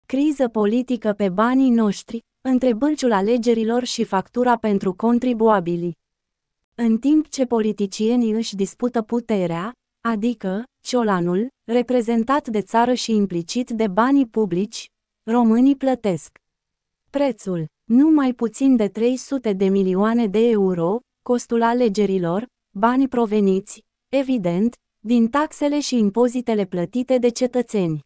Criză politică pe banii noștri, între bâlciul alegerilor și factura pentru contribuabili. În timp ce politicienii își dispută puterea, adică ciolanul, reprezentat de țară și implicit de banii publici, românii plătesc prețul. Nu mai puțin de 300 de milioane de euro, costul alegerilor, banii proveniți, evident, din taxele și impozitele plătite de cetățeni.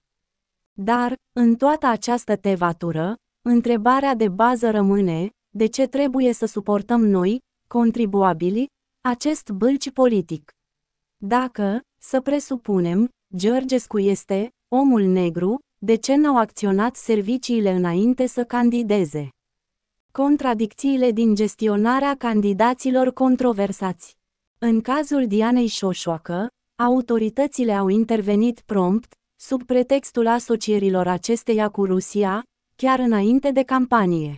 Dar, în toată această tevatură, întrebarea de bază rămâne, de ce trebuie să suportăm noi, contribuabilii, acest bâlci politic? Dacă, să presupunem, Georgescu este omul negru, de ce n-au acționat serviciile înainte să candideze? Contradicțiile din gestionarea candidaților controversați. În cazul Dianei Șoșoacă, autoritățile au intervenit prompt, sub pretextul asocierilor acesteia cu Rusia, chiar înainte de campanie.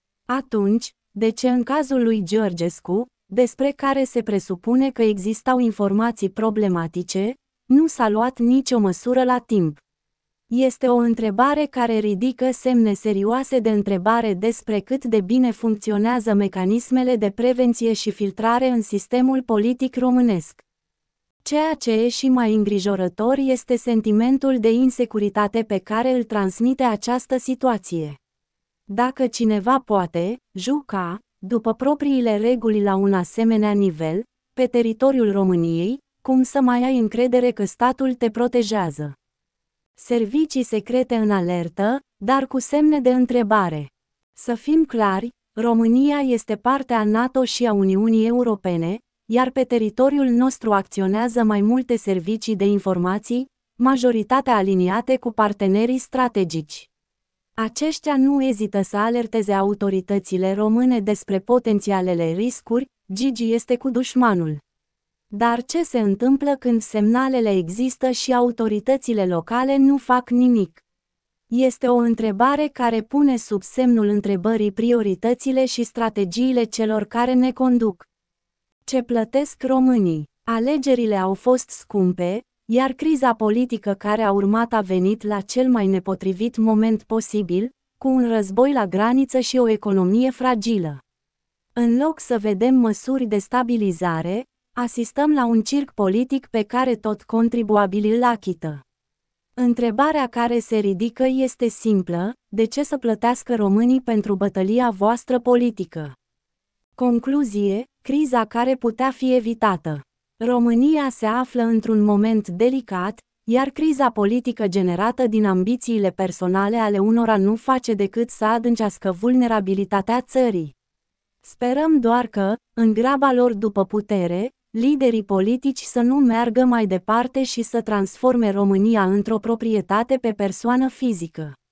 Atunci, de ce în cazul lui Georgescu, despre care se presupune că existau informații problematice, nu s-a luat nicio măsură la timp? Este o întrebare care ridică semne serioase de întrebare despre cât de bine funcționează mecanismele de prevenție și filtrare în sistemul politic românesc. Ceea ce e și mai îngrijorător este sentimentul de insecuritate pe care îl transmite această situație. Dacă cineva poate juca, după propriile reguli la un asemenea nivel, pe teritoriul României, cum să mai ai încredere că statul te protejează? Servicii secrete în alertă, dar cu semne de întrebare. Să fim clari, România este parte a NATO și a Uniunii Europene, iar pe teritoriul nostru acționează mai multe servicii de informații, majoritatea aliniate cu partenerii strategici. Aceștia nu ezită să alerteze autoritățile române despre potențialele riscuri, Gigi este cu dușmanul. Dar ce se întâmplă când semnalele există și autoritățile locale nu fac nimic? Este o întrebare care pune sub semnul întrebării prioritățile și strategiile celor care ne conduc. Ce plătesc românii? Alegerile au fost scumpe, iar criza politică care a urmat a venit la cel mai nepotrivit moment posibil, cu un război la graniță și o economie fragilă. În loc să vedem măsuri de stabilizare, asistăm la un circ politic pe care tot contribuabilii îl achită. Întrebarea care se ridică este simplă: de ce să plătească românii pentru bătălia voastră politică? Concluzie: criza care putea fi evitată. România se află într-un moment delicat, iar criza politică generată din ambițiile personale ale unora nu face decât să adâncească vulnerabilitatea țării. Sperăm doar că, în graba lor după putere, liderii politici să nu meargă mai departe și să transforme România într-o proprietate pe persoană fizică.